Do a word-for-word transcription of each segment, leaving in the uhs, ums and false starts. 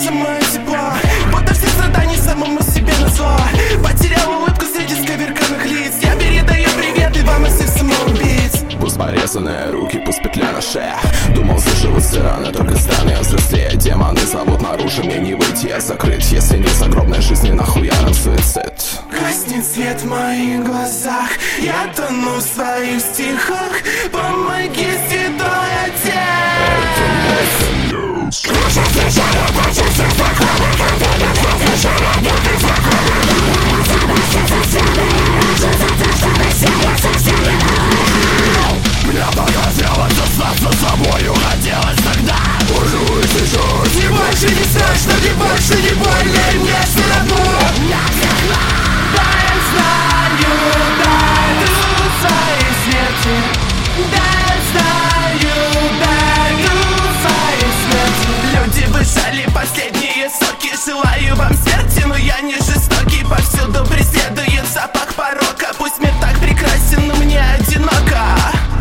самое тепло, будто все страдания самому себе назло. Потерял улыбку среди сковерканных лиц. Я передаю привет и вам из всех самоубийц. Пусть порезанные руки, пусть петля на шее. Думал, заживутся раны, только стану взрослее. Демоны зовут наружу, мне не выйти, я закрыт. Если не загробной жизни, нахуя нам суицид? Гаснет свет в моих глазах, я тону в своих стихах. Помоги, святой отец. Мне так хотелось остаться с собою, хотелось тогда. Уже чуть-чуть. Не больше не страшно, не больше не больно, и мне все равно. Да, я знаю, дойду своей смерти. Да, я знаю, дойду своей смерти. Люди выжали последние соки, желаю вам смерти, но я не жестокий. Повсюду преследует запах порока. Пусть мир так прекрасен, но мне одиноко.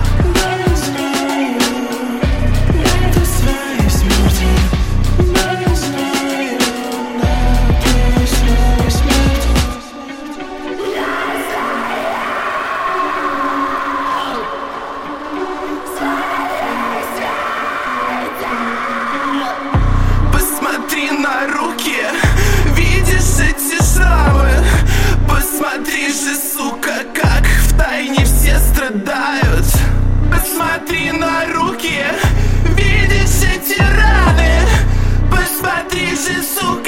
Посмотри на руки, видишь эти шрамы? Посмотри же, сука, как в тайне все страдают. Посмотри на руки, видишь эти раны? Посмотри же, сука.